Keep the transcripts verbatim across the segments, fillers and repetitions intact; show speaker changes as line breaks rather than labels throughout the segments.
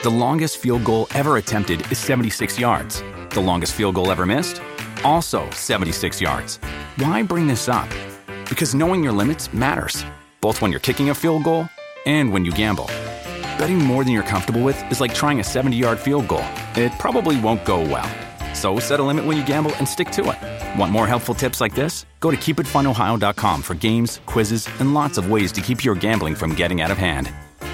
The longest field goal ever attempted is seventy-six yards. The longest field goal ever missed? Also seventy-six yards. Why bring this up? Because knowing your limits matters, both when you're kicking a field goal and when you gamble. Betting more than you're comfortable with is like trying a seventy-yard field goal. It probably won't go well. So set a limit when you gamble and stick to it. Want more helpful tips like this? Go to keep it fun ohio dot com for games, quizzes, and lots of ways to keep your gambling from getting out of hand.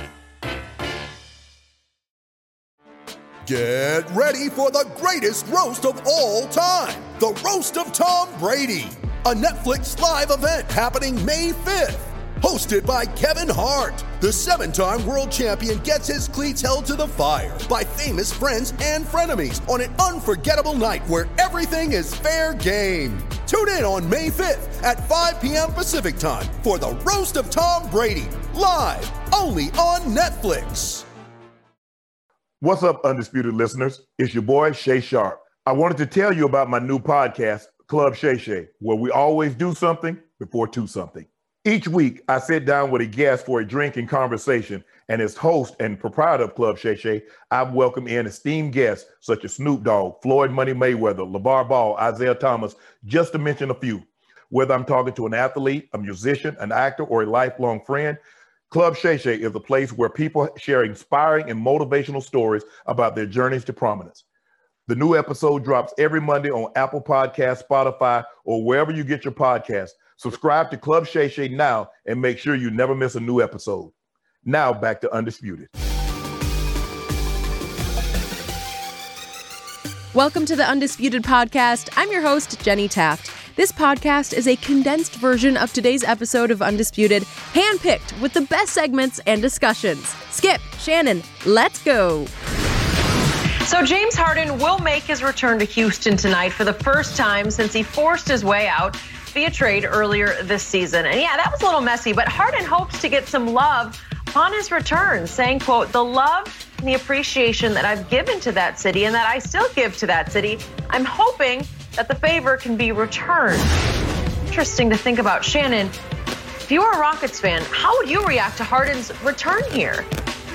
Get ready for the greatest roast of all time, the Roast of Tom Brady, a Netflix live event happening May fifth. Hosted by Kevin Hart, the seven-time world champion gets his cleats held to the fire by famous friends and frenemies on an unforgettable night where everything is fair game. Tune in on May fifth at five p.m. Pacific time for the Roast of Tom Brady, live only on Netflix.
What's up, Undisputed listeners? It's your boy, Shay Sharp. I wanted to tell you about my new podcast, Club Shay Shay, where we always do something before two something. Each week, I sit down with a guest for a drink and conversation, and as host and proprietor of Club Shay Shay, I've welcomed in esteemed guests such as Snoop Dogg, Floyd Money Mayweather, LeVar Ball, Isaiah Thomas, just to mention a few. Whether I'm talking to an athlete, a musician, an actor, or a lifelong friend, Club Shay Shay is a place where people share inspiring and motivational stories about their journeys to prominence. The new episode drops every Monday on Apple Podcasts, Spotify, or wherever you get your podcasts. Subscribe to Club Shay Shay now and make sure you never miss a new episode. Now back to Undisputed.
Welcome to the Undisputed Podcast. I'm your host, Jenny Taft. This podcast is a condensed version of today's episode of Undisputed, handpicked with the best segments and discussions. Skip, Shannon, let's go.
So James Harden will make his return to Houston tonight for the first time since he forced his way out via trade earlier this season. And yeah, that was a little messy, but Harden hopes to get some love upon his return, saying, quote, "The love and the appreciation that I've given to that city and that I still give to that city, I'm hoping that the favor can be returned." Interesting to think about. Shannon, if you were a Rockets fan, how would you react to Harden's return here?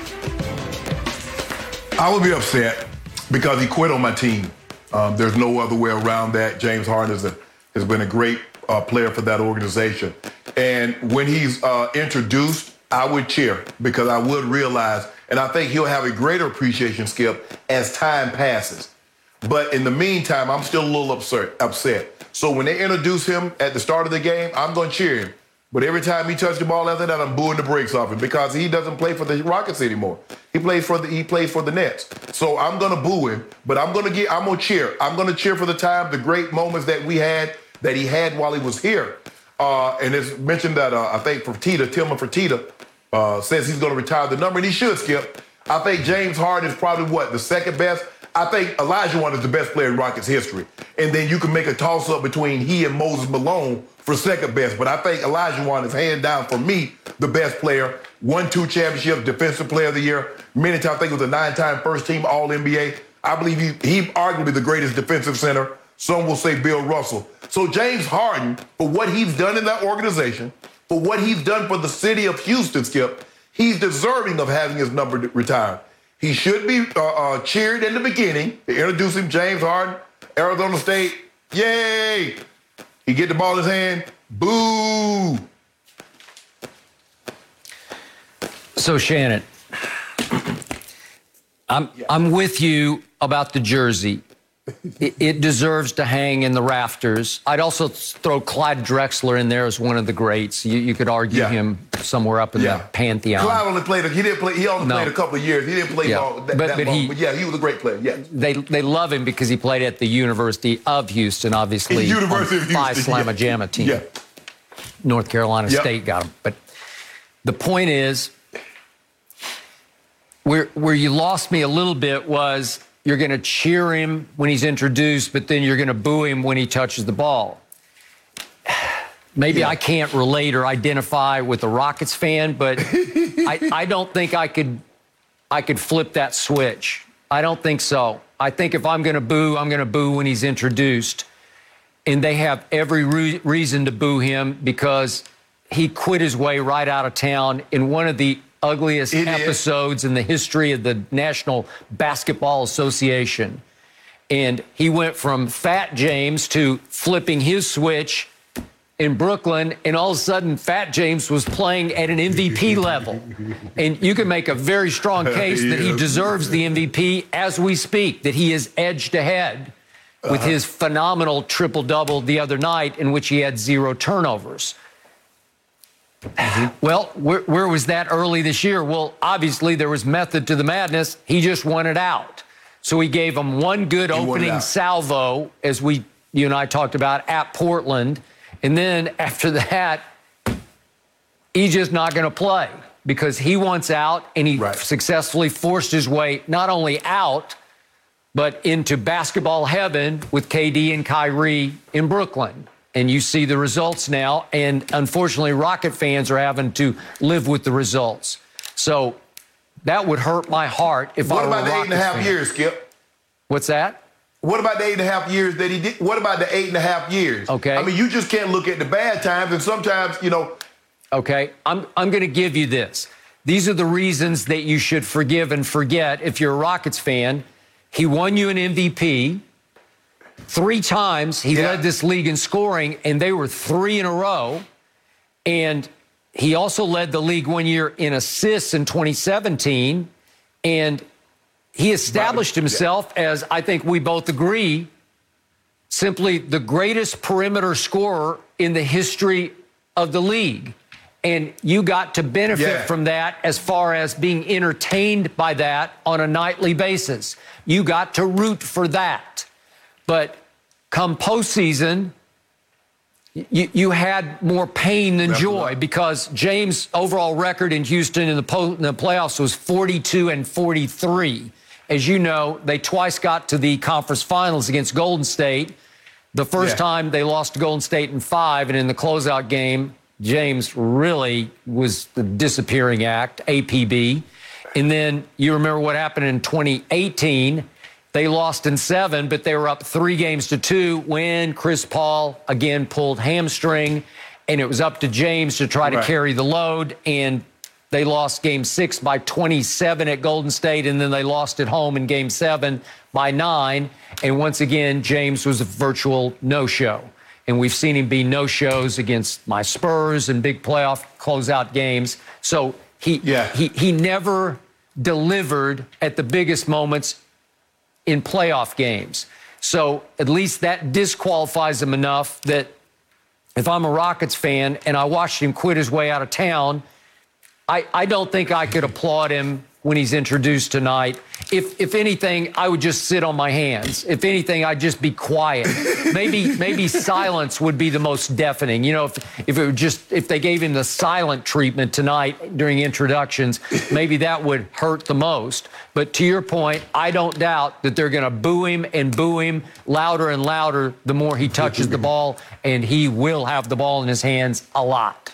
I would be upset because he quit on my team. Um, there's no other way around that. James Harden is a, has been a great uh, player for that organization. And when he's uh, introduced, I would cheer because I would realize, and I think he'll have a greater appreciation, Skip, as time passes. But in the meantime, I'm still a little upset. upset. So when they introduce him at the start of the game, I'm going to cheer him. But every time he touches the ball after that, I'm booing the brakes off him because he doesn't play for the Rockets anymore. He plays for the he plays for the Nets. So I'm going to boo him, but I'm going to get I'm going to cheer. I'm going to cheer for the time, the great moments that we had, that he had while he was here. Uh, and it's mentioned that uh, I think Fertitta, Tillman Fertitta, uh, says he's going to retire the number, and he should, Skip. I think James Harden is probably what the second best. I think Olajuwon is the best player in Rockets history. And then you can make a toss-up between he and Moses Malone for second best. But I think Olajuwon is hands down, for me, the best player. Won two championships, defensive player of the year. Many times, I think it was a nine-time first-team All N B A. I believe he, he arguably the greatest defensive center. Some will say Bill Russell. So James Harden, for what he's done in that organization, for what he's done for the city of Houston, Skip, he's deserving of having his number retired. He should be uh, uh, cheered in the beginning. They introduce him, James Harden, Arizona State. Yay! He get the ball in his hand. Boo!
So, Shannon, I'm yeah. I'm with you about the jersey. It, it deserves to hang in the rafters. I'd also throw Clyde Drexler in there as one of the greats. You, you could argue yeah. him somewhere up in yeah. the pantheon.
Clyde only played. He didn't play. He only no. played a couple of years. He didn't play
yeah.
ball that,
but,
that
but
long.
He,
but yeah, he was a great player. Yeah.
They they love him because he played at the University of Houston, obviously.
University of Houston.
Phi Slamma Jamma team.
Yeah.
North Carolina
yep.
State got him. But the point is, where where you lost me a little bit was, you're going to cheer him when he's introduced, but then you're going to boo him when he touches the ball. Maybe yeah. I can't relate or identify with a Rockets fan, but I, I don't think I could I could flip that switch. I don't think so. I think if I'm going to boo, I'm going to boo when he's introduced. And they have every re- reason to boo him because he quit his way right out of town in one of the ugliest
It
episodes
is.
in the history of the National Basketball Association. And he went from Fat James to flipping his switch in Brooklyn, and all of a sudden, Fat James was playing at an M V P level. And you can make a very strong case that he deserves the M V P as we speak, that he is edged ahead with
Uh-huh.
his phenomenal triple-double the other night in which he had zero turnovers. Well, where, where was that early this year? Well, obviously there was method to the madness. He just wanted out. So he gave him one good
He wanted
opening
out.
salvo, as we, you and I talked about, at Portland. And then after that, he's just not going to play because he wants out, and he
Right.
successfully forced his way not only out, but into basketball heaven with K D and Kyrie in Brooklyn. And you see the results now, and unfortunately, Rocket fans are having to live with the results. So that would hurt my heart if
What
I were
about
a
the eight
Rockets
and a half
fan.
years, Skip?
What's that?
What about the eight and a half years that he did? What about the eight and a half years?
Okay.
I mean, you just can't look at the bad times, and sometimes, you know.
Okay, I'm, I'm going to give you this. These are the reasons that you should forgive and forget if you're a Rockets fan. He won you an M V P. Three times he
Yeah.
led this league in scoring, and they were three in a row. And he also led the league one year in assists in twenty seventeen. And he established himself as, I think we both agree, simply the greatest perimeter scorer in the history of the league. And you got to benefit
Yeah.
from that as far as being entertained by that on a nightly basis. You got to root for that. But come postseason, you, you had more pain than
That's
joy
right.
because James' overall record in Houston in the, po- in the playoffs was forty-two and forty-three. As you know, they twice got to the conference finals against Golden State. The first
Yeah.
time they lost to Golden State in five, and in the closeout game, James really was the disappearing act, A P B. And then you remember what happened in twenty eighteen. They lost in seven, but they were up three games to two when Chris Paul again pulled hamstring, and it was up to James to try to
Right.
carry the load. And they lost game six by twenty-seven at Golden State, and then they lost at home in game seven by nine. And once again, James was a virtual no-show. And we've seen him be no-shows against my Spurs and big playoff closeout games. So he,
Yeah.
he, he never delivered at the biggest moments in playoff games. So at least that disqualifies him enough that if I'm a Rockets fan and I watched him quit his way out of town, I, I don't think I could applaud him when he's introduced tonight. If if anything, I would just sit on my hands. If anything, I'd just be quiet. Maybe maybe silence would be the most deafening. You know, if if it were just if they gave him the silent treatment tonight during introductions, maybe that would hurt the most. But to your point, I don't doubt that they're going to boo him and boo him louder and louder the more he touches the ball, and he will have the ball in his hands a lot.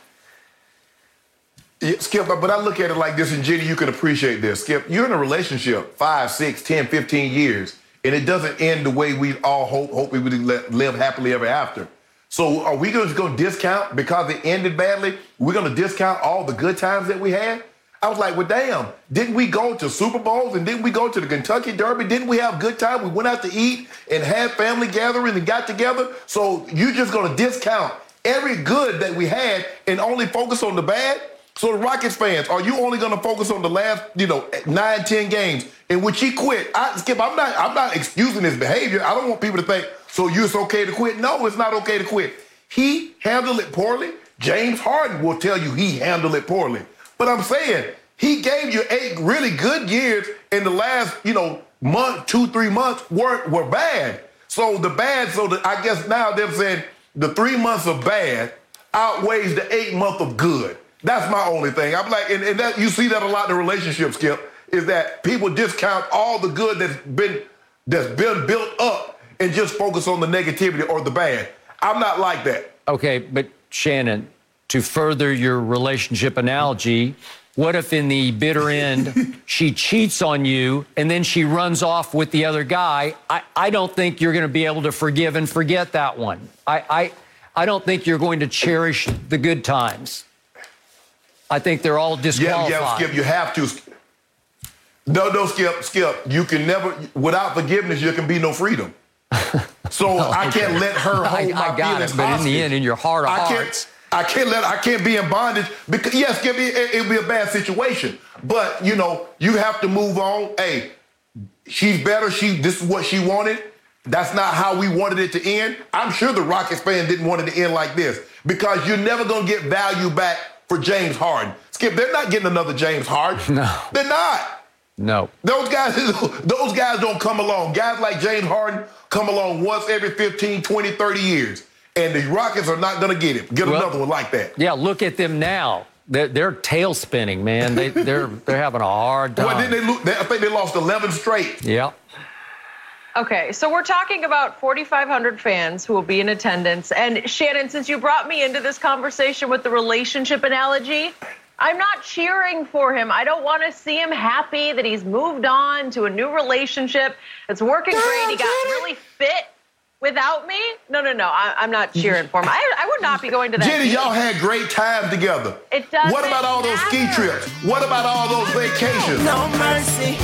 Yeah, Skip, but I look at it like this, and Jenny, you can appreciate this. Skip, you're in a relationship five, six, ten, fifteen years, and it doesn't end the way we all hope, hope we would let- live happily ever after. So are we just going to discount because it ended badly? We're going to discount all the good times that we had? I was like, well, damn, didn't we go to Super Bowls and didn't we go to the Kentucky Derby? Didn't we have good time? We went out to eat and had family gathering and got together. So you're just going to discount every good that we had and only focus on the bad? So the Rockets fans, are you only going to focus on the last, you know, nine, ten games in which he quit? I, Skip, I'm not, I'm not excusing his behavior. I don't want people to think, so you, it's okay to quit. No, it's not okay to quit. He handled it poorly. James Harden will tell you he handled it poorly. But I'm saying he gave you eight really good years, and the last, you know, month, two, three months were were bad. So the bad, so the, I guess now they're saying the three months of bad outweighs the eight month of good. That's my only thing. I'm like, and, and that you see that a lot in relationships, Skip, is that people discount all the good that's been that's been built up and just focus on the negativity or the bad. I'm not like that.
Okay, but Shannon, to further your relationship analogy, what if in the bitter end she cheats on you and then she runs off with the other guy? I, I don't think you're going to be able to forgive and forget that one. I, I I don't think you're going to cherish the good times. I think they're all disqualified.
Yeah, yeah, Skip, you have to. No, no, Skip, Skip. You can never, without forgiveness, there can be no freedom. So oh, I can't okay. let her hold
I,
my
I got
feelings
it, but
hostage.
in the end, in your heart of
I
hearts.
Can't, I can't let, I can't be in bondage because, yes, Skip, it, it'll be a bad situation. But, you know, you have to move on. Hey, she's better. She, this is what she wanted. That's not how we wanted it to end. I'm sure the Rockets fan didn't want it to end like this because you're never going to get value back for James Harden. Skip, they're not getting another James Harden.
No.
They're not.
No.
Those guys, those guys don't come along. Guys like James Harden come along once every fifteen, twenty, thirty years. And the Rockets are not going to get it. Get well, another one like that.
Yeah, look at them now. They're, they're tail spinning, man. They, they're they're having a hard time.
Well, then they, lo- they, I think they lost eleven straight.
Yeah.
Okay, so we're talking about forty-five hundred fans who will be in attendance. And Shannon, since you brought me into this conversation with the relationship analogy, I'm not cheering for him. I don't want to see him happy that he's moved on to a new relationship. It's working great. He got really fit without me. No, no, no. I, I'm not cheering for him. I, I would not be going to that.
Jenny,
game.
y'all had great time together.
It doesn't
What about all those
matter.
ski trips? What about all those vacations?
No mercy.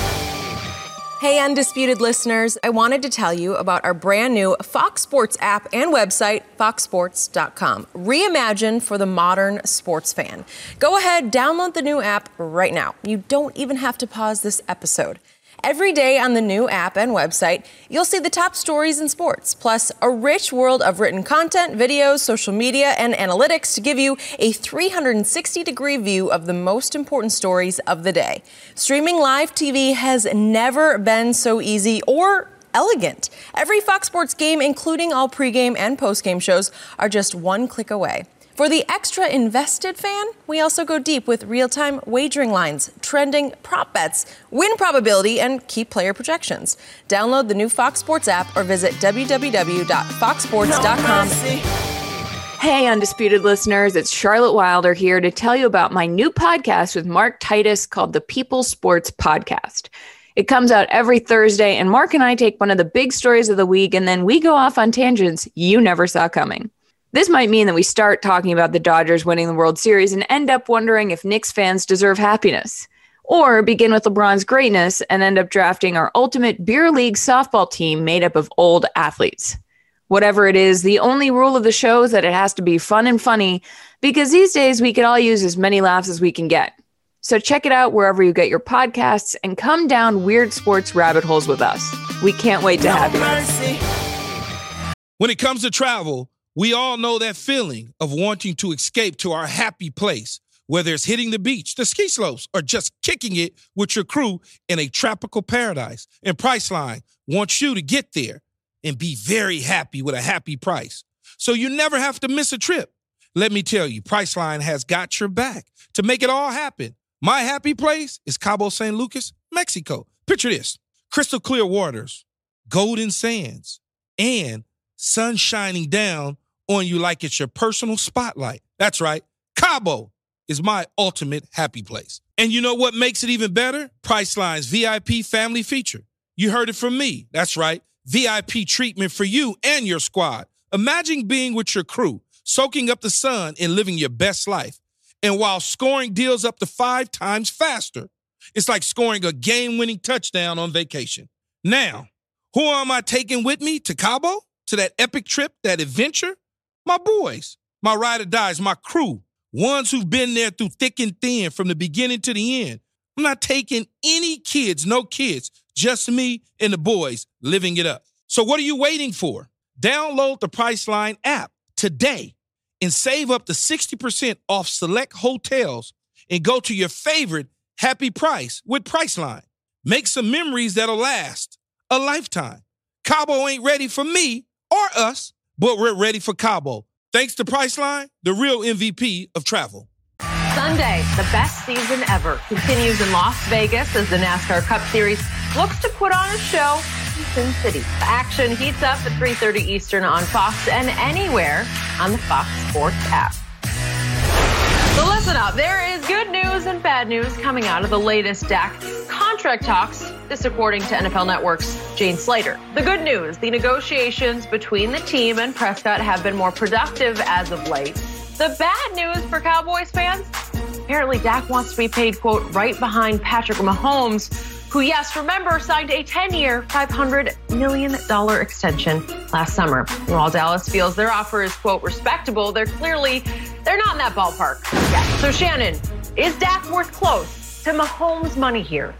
Hey, Undisputed listeners, I wanted to tell you about our brand new Fox Sports app and website, fox sports dot com. Reimagined for the modern sports fan. Go ahead, download the new app right now. You don't even have to pause this episode. Every day on the new app and website, you'll see the top stories in sports, plus a rich world of written content, videos, social media, and analytics to give you a three sixty degree view of the most important stories of the day. Streaming live T V has never been so easy or elegant. Every Fox Sports game, including all pregame and postgame shows, are just one click away. For the extra invested fan, we also go deep with real-time wagering lines, trending prop bets, win probability, and key player projections. Download the new Fox Sports app or visit w w w dot fox sports dot com.
Hey, Undisputed listeners, it's Charlotte Wilder here to tell you about my new podcast with Mark Titus called the People Sports Podcast. It comes out every Thursday, and Mark and I take one of the big stories of the week, and then we go off on tangents you never saw coming. This might mean that we start talking about the Dodgers winning the World Series and end up wondering if Knicks fans deserve happiness. Or begin with LeBron's greatness and end up drafting our ultimate beer league softball team made up of old athletes. Whatever it is, the only rule of the show is that it has to be fun and funny, because these days we could all use as many laughs as we can get. So check it out wherever you get your podcasts and come down weird sports rabbit holes with us. We can't wait to have you.
When it comes to travel, we all know that feeling of wanting to escape to our happy place, whether it's hitting the beach, the ski slopes, or just kicking it with your crew in a tropical paradise. And Priceline wants you to get there and be very happy with a happy price, so you never have to miss a trip. Let me tell you, Priceline has got your back to make it all happen. My happy place is Cabo San Lucas, Mexico. Picture this: crystal clear waters, golden sands, and sun shining down on you like it's your personal spotlight. That's right. Cabo is my ultimate happy place. And you know what makes it even better? Priceline's V I P family feature. You heard it from me. That's right. V I P treatment for you and your squad. Imagine being with your crew, soaking up the sun and living your best life. And while scoring deals up to five times faster, it's like scoring a game-winning touchdown on vacation. Now, who am I taking with me to Cabo? To that epic trip, that adventure? My boys, my ride or dies, my crew, ones who've been there through thick and thin from the beginning to the end. I'm not taking any kids, no kids, just me and the boys living it up. So what are you waiting for? Download the Priceline app today and save up to sixty percent off select hotels and go to your favorite happy price with Priceline. Make some memories that'll last a lifetime. Cabo ain't ready for me or us, but we're ready for Cabo. Thanks to Priceline, the real M V P of travel.
Sunday, the best season ever, continues in Las Vegas as the NASCAR Cup Series looks to put on a show in Sin City. The action heats up at three thirty Eastern on Fox and anywhere on the Fox Sports app. So listen up. There is good news and bad news coming out of the latest Dak contract talks, this according to N F L Network's Jane Slater. The good news, the negotiations between the team and Prescott have been more productive as of late. The bad news for Cowboys fans, apparently Dak wants to be paid, quote, right behind Patrick Mahomes, who, yes, remember, signed a ten-year, five hundred million dollars extension last summer. And while Dallas feels their offer is, quote, respectable, they're clearly, they're not in that ballpark. Yeah. So, Shannon, is Dak worth close to Mahomes' money here?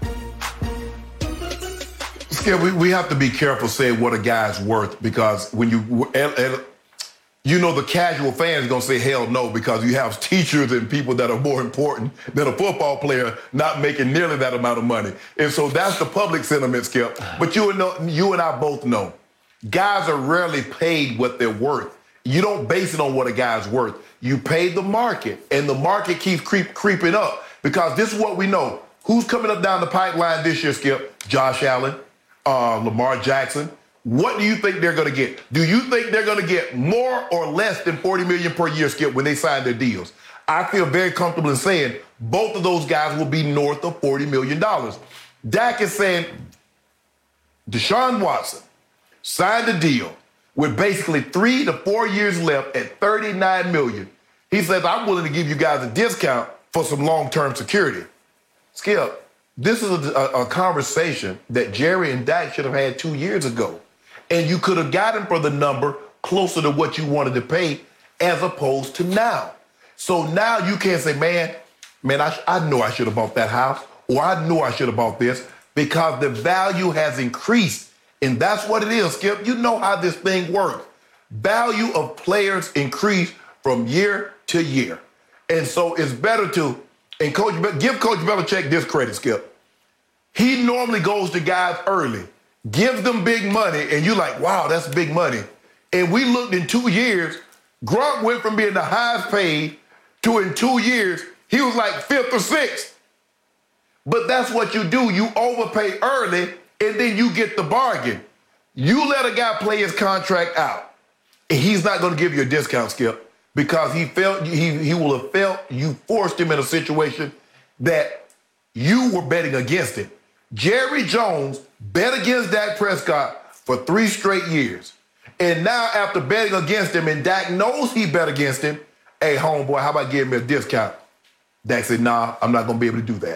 Skip, we, we have to be careful saying what a guy's worth, because when you, and, and, you know, the casual fan is going to say, hell no, because you have teachers and people that are more important than a football player not making nearly that amount of money. And so that's the public sentiment, Skip. But you and, you and I both know, guys are rarely paid what they're worth. You don't base it on what a guy's worth. You pay the market, and the market keeps creep, creeping up, because this is what we know. Who's coming up down the pipeline this year, Skip? Josh Allen, uh, Lamar Jackson. What do you think they're going to get? Do you think they're going to get more or less than forty million dollars per year, Skip, when they sign their deals? I feel very comfortable in saying both of those guys will be north of forty million dollars. Dak is saying Deshaun Watson signed a deal with basically three to four years left at thirty-nine million dollars. He says, I'm willing to give you guys a discount for some long-term security. Skip, this is a, a, a conversation that Jerry and Dak should have had two years ago. And you could have gotten for the number closer to what you wanted to pay as opposed to now. So now you can't say, man, man, I, I know I should have bought that house, or I knew I should have bought this, because the value has increased. And that's what it is, Skip. You know how this thing works. Value of players increase from year to year. And so it's better to, and Coach, give Coach Belichick this credit, Skip. He normally goes to guys early, gives them big money, and you're like, wow, that's big money. And we looked in two years, Gronk went from being the highest paid to in two years, he was like fifth or sixth. But that's what you do. You overpay early, and then you get the bargain. You let a guy play his contract out, and he's not going to give you a discount, Skip, because he felt he, he will have felt you forced him in a situation that you were betting against it. Jerry Jones bet against Dak Prescott for three straight years. And now after betting against him, and Dak knows he bet against him, hey, homeboy, how about giving me a discount? Dak said, nah, I'm not going to be able to do that.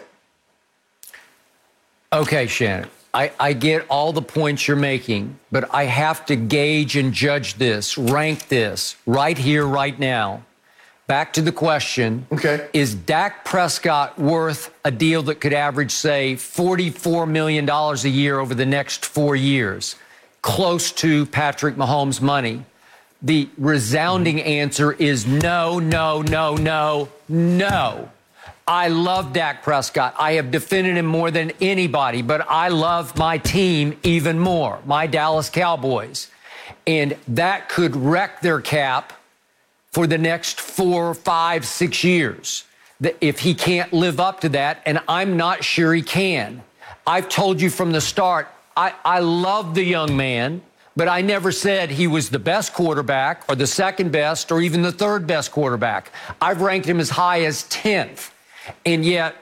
Okay, Shannon, I, I get all the points you're making, but I have to gauge and judge this, rank this right here, right now. Back to the question,
okay.
Is Dak Prescott worth a deal that could average, say, forty-four million dollars a year over the next four years, close to Patrick Mahomes' money? The resounding mm-hmm. answer is no, no, no, no, no. I love Dak Prescott. I have defended him more than anybody, but I love my team even more, my Dallas Cowboys. And that could wreck their cap for the next four, five, six years, if he can't live up to that, and I'm not sure he can. I've told you from the start, I, I love the young man, but I never said he was the best quarterback or the second best or even the third best quarterback. I've ranked him as high as tenth. And yet,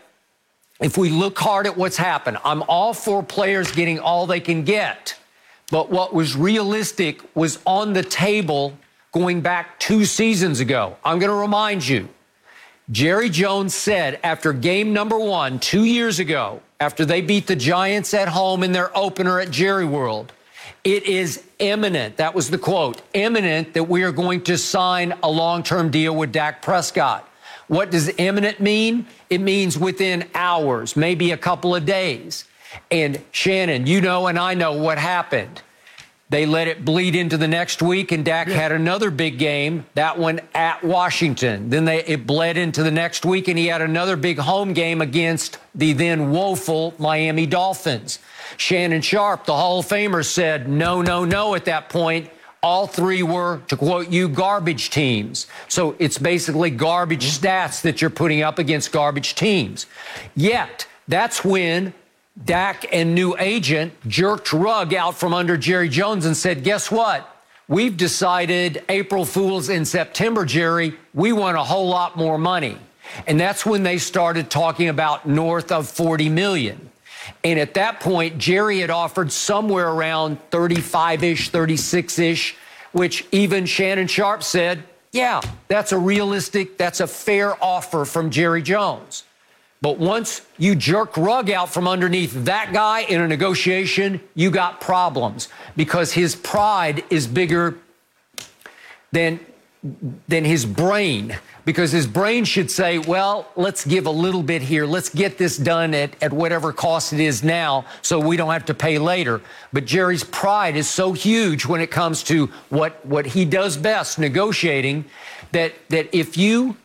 if we look hard at what's happened, I'm all for players getting all they can get. But what was realistic was on the table going back two seasons ago. I'm going to remind you, Jerry Jones said after game number one, two years ago, after they beat the Giants at home in their opener at Jerry World, it is imminent, that was the quote, imminent that we are going to sign a long-term deal with Dak Prescott. What does imminent mean? It means within hours, maybe a couple of days. And Shannon, you know and I know what happened. They let it bleed into the next week, and Dak yeah. had another big game, that one at Washington. Then they, it bled into the next week, and he had another big home game against the then woeful Miami Dolphins. Shannon Sharpe, the Hall of Famer, said no, no, no at that point. All three were, to quote you, garbage teams. So it's basically garbage stats that you're putting up against garbage teams. Yet, that's when Dak and new agent jerked rug out from under Jerry Jones and said, guess what? We've decided April Fools in September, Jerry, we want a whole lot more money. And that's when they started talking about north of forty million dollars. And at that point, Jerry had offered somewhere around thirty-five-ish, thirty-six-ish, which even Shannon Sharpe said, Yeah, that's a realistic, that's a fair offer from Jerry Jones. But once you jerk rug out from underneath that guy in a negotiation, you got problems because his pride is bigger than, than his brain. Because his brain should say, well, let's give a little bit here. Let's get this done at, at whatever cost it is now so we don't have to pay later. But Jerry's pride is so huge when it comes to what, what he does best, negotiating, that, that if you,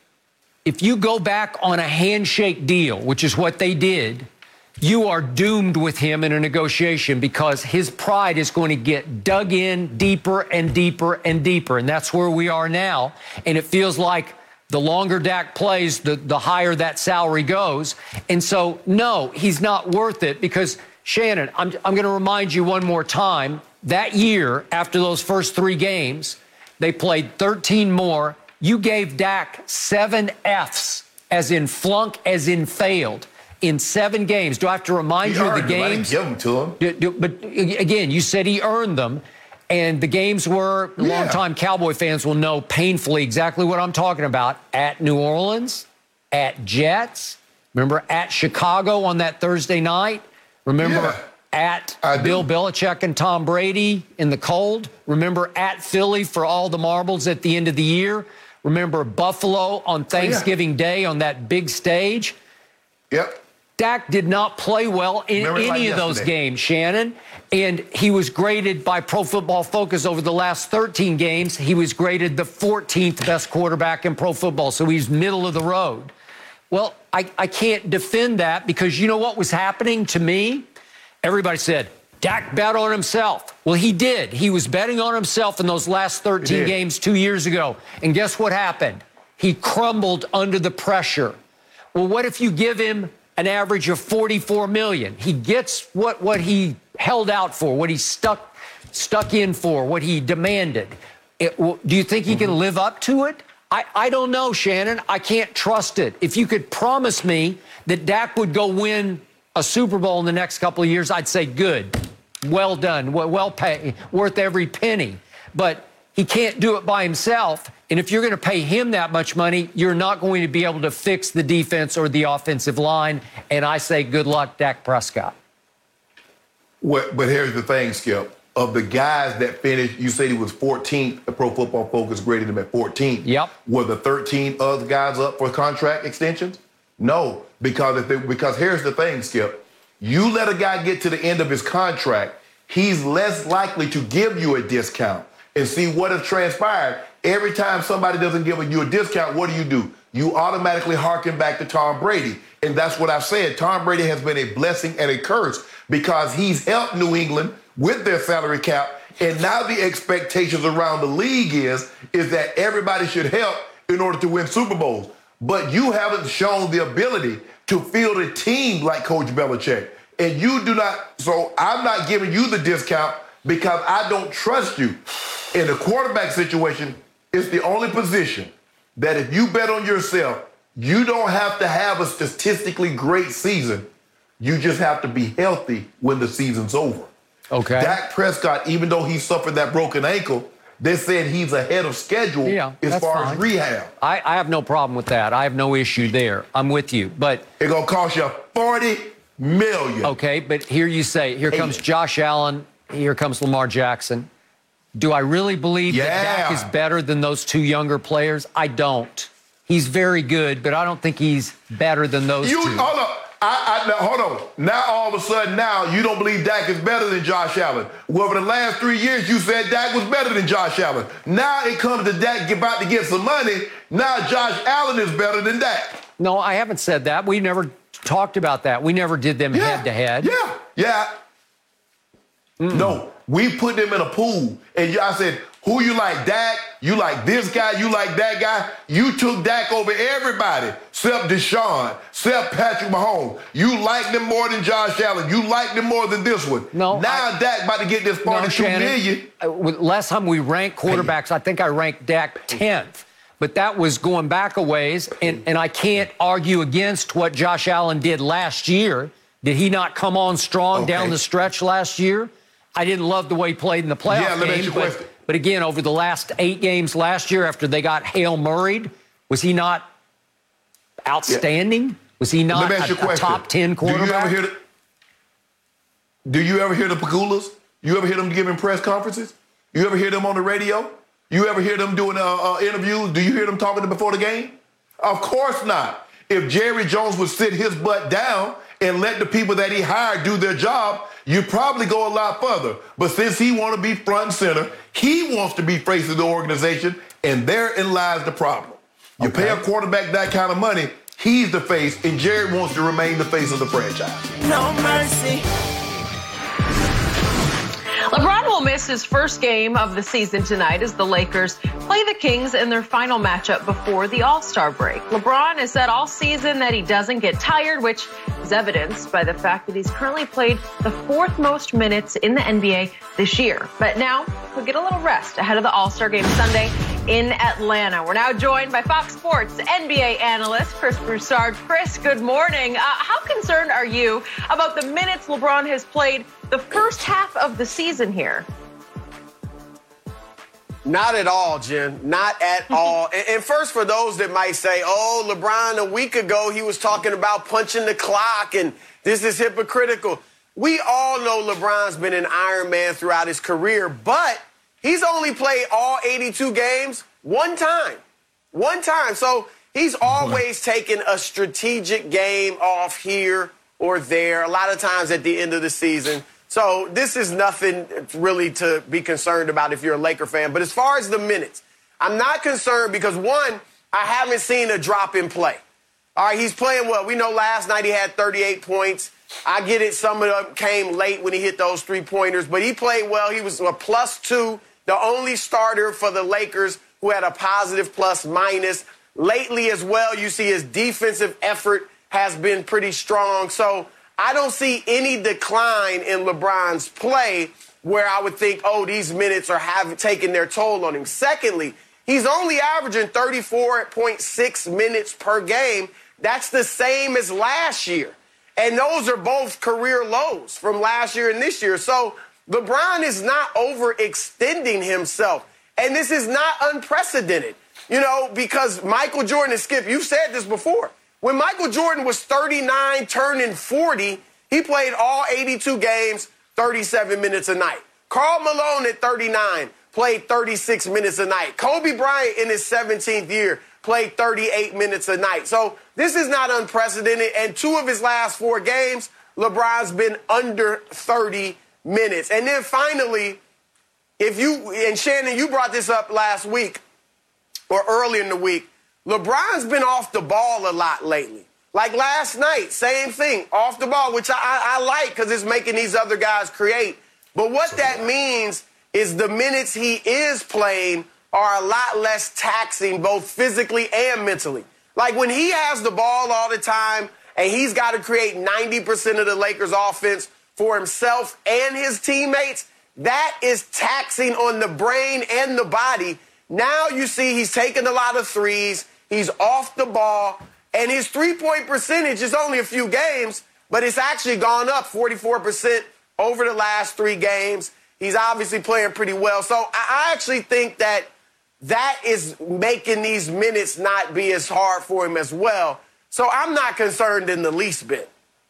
if you go back on a handshake deal, which is what they did, you are doomed with him in a negotiation because his pride is going to get dug in deeper and deeper and deeper. And that's where we are now. And it feels like the longer Dak plays, the, the higher that salary goes. And so, no, he's not worth it because, Shannon, I'm, I'm going to remind you one more time, that year after those first three games, they played thirteen more. You gave Dak seven Fs, as in flunk, as in failed. In seven games. Do I have to remind
he
you of the
them.
games?
I didn't give them to him.
Do, do, but again, you said he earned them. And the games were, yeah. longtime Cowboy fans will know painfully exactly what I'm talking about. At New Orleans, at Jets, remember at Chicago on that Thursday night? Remember yeah. at I Bill do. Belichick and Tom Brady in the cold? Remember at Philly for all the marbles at the end of the year? Remember Buffalo on Thanksgiving oh, yeah. Day on that big stage?
Yep.
Dak did not play well in Remember any like of yesterday. those games, Shannon. And he was graded by Pro Football Focus over the last thirteen games. He was graded the fourteenth best quarterback in pro football, so he's middle of the road. Well, I, I can't defend that because you know what was happening to me? Everybody said, Dak bet on himself. Well, he did. He was betting on himself in those last thirteen games two years ago. And guess what happened? He crumbled under the pressure. Well, what if you give him an average of forty-four million dollars? He gets what, what he held out for, what he stuck, stuck in for, what he demanded. It, well, do you think he can live up to it? I, I don't know, Shannon. I can't trust it. If you could promise me that Dak would go win a Super Bowl in the next couple of years, I'd say good, well done, well, well paid, worth every penny. But he can't do it by himself. And if you're going to pay him that much money, you're not going to be able to fix the defense or the offensive line. And I say good luck, Dak Prescott.
What, but here's the thing, Skip. Of the guys that finished, you said he was fourteenth. The Pro Football Focus graded him at fourteenth.
Yep.
Were the thirteen other guys up for contract extensions? No, because if they, because here's the thing, Skip. You let a guy get to the end of his contract, he's less likely to give you a discount. And see what has transpired. Every time somebody doesn't give you a discount, what do you do? You automatically harken back to Tom Brady. And that's what I've said. Tom Brady has been a blessing and a curse because he's helped New England with their salary cap. And now the expectations around the league is, is that everybody should help in order to win Super Bowls. But you haven't shown the ability to field a team like Coach Belichick. And you do not, so I'm not giving you the discount because I don't trust you. In the quarterback situation, it's the only position that if you bet on yourself, you don't have to have a statistically great season. You just have to be healthy when the season's over.
Okay.
Dak Prescott, even though he suffered that broken ankle, they said he's ahead of schedule
yeah,
as far
fine.
as rehab.
I, I have no problem with that. I have no issue there. I'm with you. But
it's going to cost you forty million dollars.
Okay, but here you say, here comes Josh Allen, here comes Lamar Jackson. Do I really believe
yeah.
that Dak is better than those two younger players? I don't. He's very good, but I don't think he's better than those
you,
two.
Hold on. I, I, now, hold on. Now, all of a sudden, now, you don't believe Dak is better than Josh Allen. Well, for the last three years, you said Dak was better than Josh Allen. Now it comes to Dak about to get some money. Now Josh Allen is better than Dak.
No, I haven't said that. We never talked about that. We never did them
yeah.
head-to-head.
Yeah, yeah. Mm. No, we put them in a pool, and y'all said, who you like, Dak? You like this guy? You like that guy? You took Dak over everybody, except Deshaun, except Patrick Mahomes. You like them more than Josh Allen. You like them more than this one.
No.
Now
I,
Dak about to get this forty-two
no,
million.
Uh, last time we ranked quarterbacks, I think I ranked Dak tenth. But that was going back a ways, and, and I can't argue against what Josh Allen did last year. Did he not come on strong okay. down the stretch last year? I didn't love the way he played in the playoff
yeah, let me
game,
ask you a
but,
question.
But again, over the last eight games last year after they got Hail Murray'd, was he not outstanding? Yeah. Was he not a, a top ten quarterback?
Do you ever hear the, do you ever hear the Pagulas? You ever hear them giving press conferences? You ever hear them on the radio? You ever hear them doing uh, uh, interviews? Do you hear them talking before the game? Of course not. If Jerry Jones would sit his butt down and let the people that he hired do their job, you'd probably go a lot further. But since he wants to be front and center, he wants to be face of the organization, and therein lies the problem. You okay. pay a quarterback that kind of money, he's the face, and Jerry wants to remain the face of the franchise.
No mercy.
LeBron will miss his first game of the season tonight as the Lakers play the Kings in their final matchup before the All-Star break. LeBron has said all season that he doesn't get tired, which is evidenced by the fact that he's currently played the fourth most minutes in the N B A this year. But now he'll get a little rest ahead of the All-Star game Sunday in Atlanta. We're now joined by Fox Sports N B A analyst Chris Broussard. Chris, good morning. Uh, how concerned are you about the minutes LeBron has played the first half of the season here?
Not at all, Jen. Not at all. And, and first, for those that might say, oh, LeBron, a week ago, he was talking about punching the clock and this is hypocritical. We all know LeBron's been an Iron Man throughout his career, but he's only played all eighty-two games one time. One time. So he's always taken a strategic game off here or there, a lot of times at the end of the season. So this is nothing really to be concerned about if you're a Laker fan. But as far as the minutes, I'm not concerned because, one, I haven't seen a drop in play. All right, he's playing well. We know last night he had thirty-eight points. I get it. Some of them came late when he hit those three-pointers. But he played well. He was a plus two, the only starter for the Lakers who had a positive plus minus. Lately as well, you see his defensive effort has been pretty strong. So I don't see any decline in LeBron's play where I would think, oh, these minutes are have taken their toll on him. Secondly, he's only averaging thirty-four point six minutes per game. That's the same as last year. And those are both career lows from last year and this year. So LeBron is not overextending himself. And this is not unprecedented, you know, because Michael Jordan and Skip, you've said this before. When Michael Jordan was thirty-nine, turning forty, he played all eighty-two games, thirty-seven minutes a night. Karl Malone at thirty-nine played thirty-six minutes a night. Kobe Bryant in his seventeenth year played thirty-eight minutes a night. So this is not unprecedented. And two of his last four games, LeBron's been under thirty minutes. And then finally, if you, and Shannon, you brought this up last week or early in the week, LeBron's been off the ball a lot lately. Like last night, same thing, off the ball, which I, I, I like because it's making these other guys create. But what that means is the minutes he is playing are a lot less taxing, both physically and mentally. Like when he has the ball all the time and he's got to create ninety percent of the Lakers' offense for himself and his teammates, that is taxing on the brain and the body. Now you see he's taking a lot of threes. He's off the ball, and his three-point percentage is only a few games, but it's actually gone up forty-four percent over the last three games. He's obviously playing pretty well. So I actually think that that is making these minutes not be as hard for him as well. So I'm not concerned in the least bit.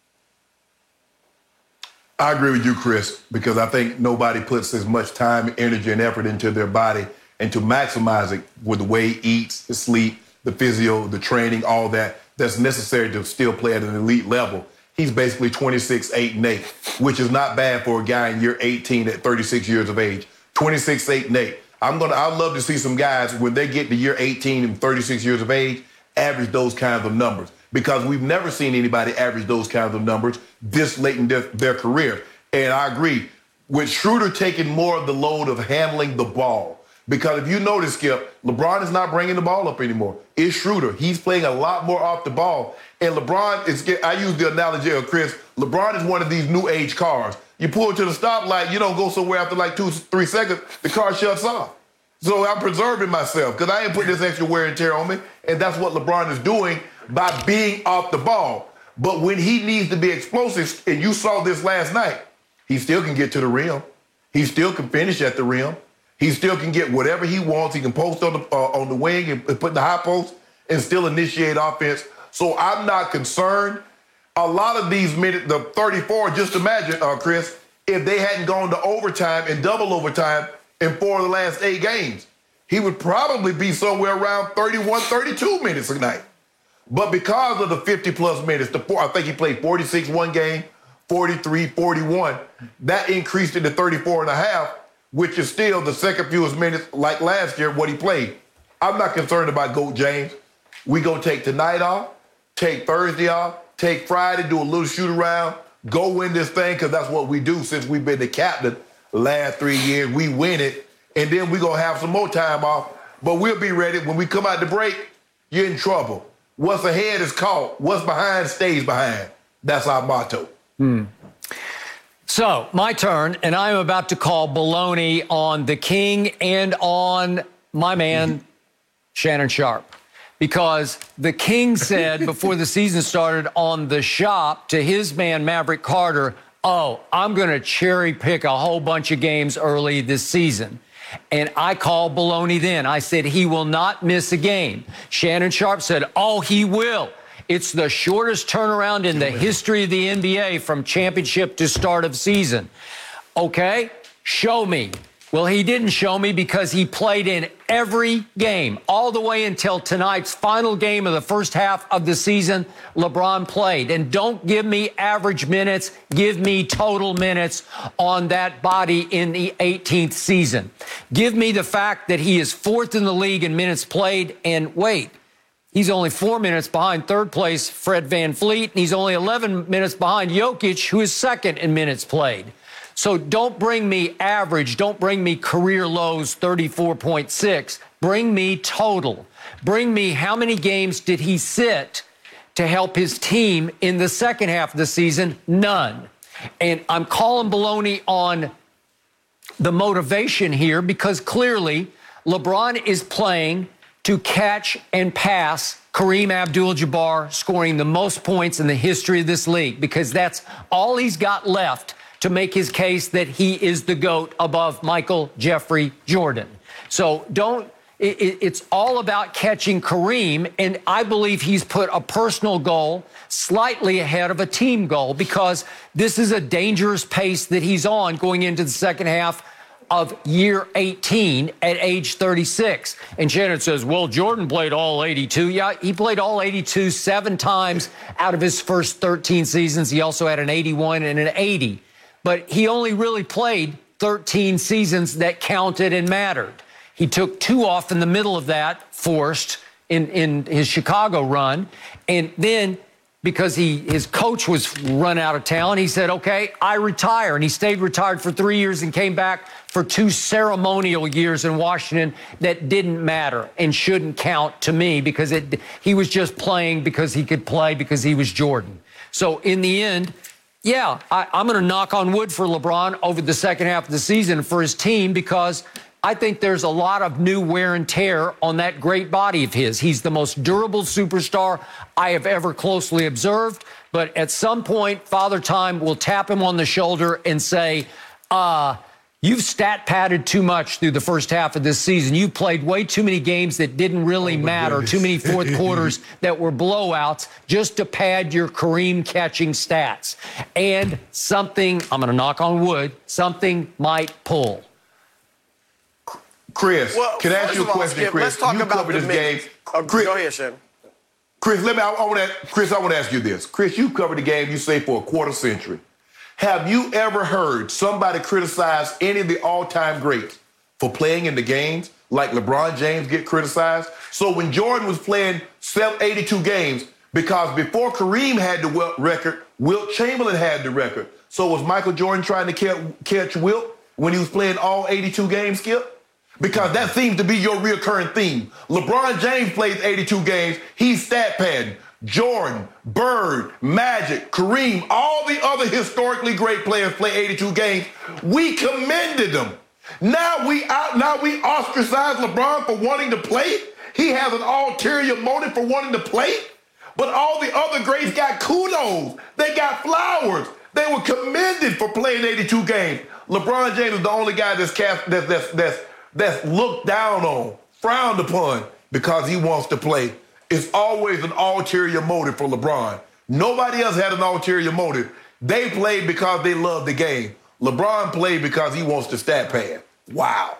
I agree with you, Chris, because I think nobody puts as much time, energy, and effort into their body and to maximize it with the way he eats, his sleep, the physio, the training, all that, that's necessary to still play at an elite level. He's basically twenty-six, eight, and eight, which is not bad for a guy in year eighteen at thirty-six years of age. twenty-six, eight, and eight. I'm gonna, I'd love to see some guys, when they get to year eighteen and thirty-six years of age, average those kinds of numbers, because we've never seen anybody average those kinds of numbers this late in their, their career. And I agree, with Schroeder taking more of the load of handling the ball, because if you notice, Skip, LeBron is not bringing the ball up anymore. It's Schroeder. He's playing a lot more off the ball. And LeBron is, I use the analogy of Chris, LeBron is one of these new age cars. You pull it to the stoplight, you don't go somewhere after like two, three seconds, the car shuts off. So I'm preserving myself because I ain't putting this extra wear and tear on me. And that's what LeBron is doing by being off the ball. But when he needs to be explosive, and you saw this last night, he still can get to the rim. He still can finish at the rim. He still can get whatever he wants. He can post on the uh, on the wing and put in the high post and still initiate offense. So I'm not concerned. A lot of these minutes, the thirty-four, just imagine, uh, Chris, if they hadn't gone to overtime and double overtime in four of the last eight games, he would probably be somewhere around thirty-one, thirty-two minutes a night. But because of the fifty-plus minutes, the four, I think he played forty-six one game, forty-three, forty-one, that increased it to thirty-four and a half, which is still the second fewest minutes like last year, what he played. I'm not concerned about GOAT James. We gonna take tonight off, take Thursday off, take Friday, do a little shoot around, go win this thing, because that's what we do since we've been the captain the last three years. We win it, and then we gonna have some more time off, but we'll be ready. When we come out the break, you're in trouble. What's ahead is caught. What's behind stays behind. That's our motto.
Hmm. So, my turn, and I'm about to call baloney on the King and on my man, Shannon Sharpe. Because the King said before the season started on The Shop to his man, Maverick Carter, oh, I'm going to cherry pick a whole bunch of games early this season. And I called baloney then. I said he will not miss a game. Shannon Sharpe said, oh, he will. It's the shortest turnaround in the history of the N B A from championship to start of season. Okay, show me. Well, he didn't show me because he played in every game all the way until tonight's final game of the first half of the season. LeBron played. And don't give me average minutes. Give me total minutes on that body in the eighteenth season. Give me the fact that he is fourth in the league in minutes played. And wait, he's only four minutes behind third place Fred VanVleet. And he's only eleven minutes behind Jokic, who is second in minutes played. So don't bring me average. Don't bring me career lows, thirty-four point six. Bring me total. Bring me how many games did he sit to help his team in the second half of the season? None. And I'm calling baloney on the motivation here because clearly LeBron is playing to catch and pass Kareem Abdul-Jabbar, scoring the most points in the history of this league, because that's all he's got left to make his case that he is the GOAT above Michael Jeffrey Jordan. So don't, it, it's all about catching Kareem, and I believe he's put a personal goal slightly ahead of a team goal because this is a dangerous pace that he's on going into the second half of year eighteen at age thirty-six. And Shannon says, well, Jordan played all eighty-two. Yeah, he played all eighty-two seven times out of his first thirteen seasons. He also had an eighty-one and an eighty. But he only really played thirteen seasons that counted and mattered. He took two off in the middle of that, forced in, in his Chicago run. And then because he his coach was run out of town, he said, okay, I retire. And he stayed retired for three years and came back for two ceremonial years in Washington that didn't matter and shouldn't count to me because it he was just playing because he could play because he was Jordan. So in the end, yeah, I, I'm going to knock on wood for LeBron over the second half of the season for his team because I think there's a lot of new wear and tear on that great body of his. He's the most durable superstar I have ever closely observed. But at some point, Father Time will tap him on the shoulder and say, uh, you've stat padded too much through the first half of this season. You played way too many games that didn't really oh matter, goodness. Too many fourth quarters that were blowouts just to pad your Kareem catching stats. And something, I'm going to knock on wood, something might pull.
Chris,
well,
can I ask you a question,
Skip,
Chris?
Let's talk
you
about
covered
the
this game.
Uh,
Chris,
go ahead, Shannon.
Chris, let me. I, I want to. Chris, I want to ask you this. Chris, you covered the game. You say for a quarter century. Have you ever heard somebody criticize any of the all-time greats for playing in the games, like LeBron James get criticized? So when Jordan was playing eighty-two games, because before Kareem had the record, Wilt Chamberlain had the record. So was Michael Jordan trying to catch Wilt when he was playing all eighty-two games, Skip? Because that seems to be your recurring theme. LeBron James plays eighty-two games. He's stat padding. Jordan, Bird, Magic, Kareem, all the other historically great players play eighty-two games. We commended them. Now we out. Now we ostracize LeBron for wanting to play. He has an ulterior motive for wanting to play. But all the other greats got kudos. They got flowers. They were commended for playing eighty-two games. LeBron James is the only guy that's cast, that's, that's, that's that's looked down on, frowned upon because he wants to play. It's always an ulterior motive for LeBron. Nobody else had an ulterior motive. They played because they love the game. LeBron played because he wants the stat pad. Wow.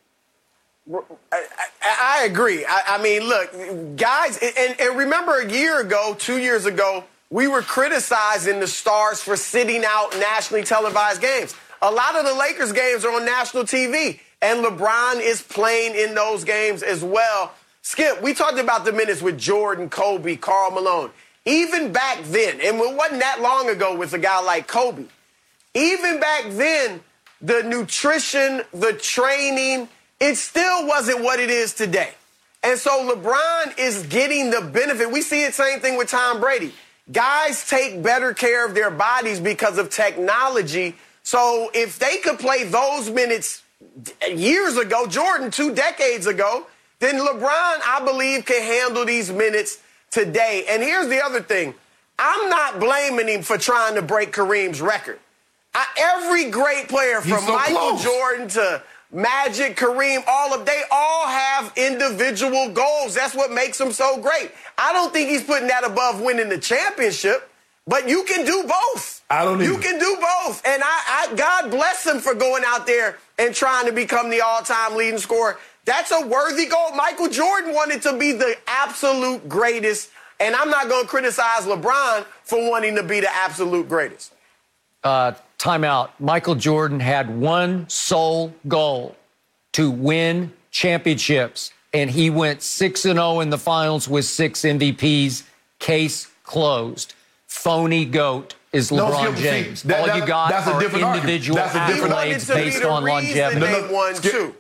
I, I, I agree. I, I mean, look, guys, and, and remember a year ago, two years ago, we were criticizing the Stars for sitting out nationally televised games. A lot of the Lakers games are on national T V, and LeBron is playing in those games as well. Skip, we talked about the minutes with Jordan, Kobe, Karl Malone. Even back then, and it wasn't that long ago with a guy like Kobe, even back then, the nutrition, the training, it still wasn't what it is today. And so LeBron is getting the benefit. We see it same thing with Tom Brady. Guys take better care of their bodies because of technology. So if they could play those minutes years ago, Jordan two decades ago, then LeBron, I believe, can handle these minutes today. And here's the other thing. I'm not blaming him for trying to break Kareem's record. I, every great player from so Michael close. Jordan to Magic, Kareem, all of, they all have individual goals. That's what makes them so great. I don't think he's putting that above winning the championship, but you can do both.
I don't
You
either.
can do both. And I, I, God bless him for going out there and trying to become the all-time leading scorer. That's a worthy goal. Michael Jordan wanted to be the absolute greatest, and I'm not going to criticize LeBron for wanting to be the absolute greatest.
Uh, timeout. Michael Jordan had one sole goal, to win championships, and he went six and oh in the finals with six M V Ps. Case closed. Phony GOAT is LeBron
no,
James.
See, that,
All
that,
you got
that's a
are
different
individual accolades based on longevity.
No, no, one,
Skip,
two.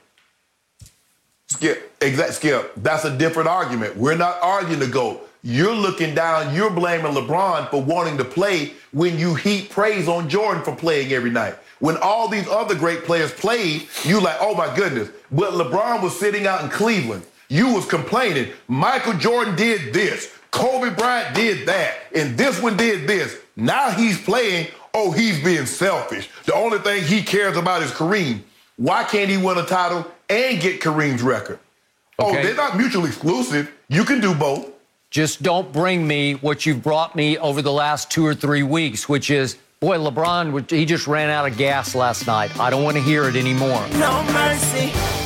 Skip, exact, Skip. That's a different argument. We're not arguing the GOAT. You're looking down, you're blaming LeBron for wanting to play when you heap praise on Jordan for playing every night. When all these other great players played, you like, oh my goodness. But LeBron was sitting out in Cleveland. You was complaining. Michael Jordan did this. Kobe Bryant did that. And this one did this. Now he's playing, oh, he's being selfish. The only thing he cares about is Kareem. Why can't he win a title and get Kareem's record? Okay. Oh, they're not mutually exclusive. You can do both.
Just don't bring me what you've brought me over the last two or three weeks, which is, boy, LeBron, he just ran out of gas last night. I don't want to hear it anymore.
No mercy.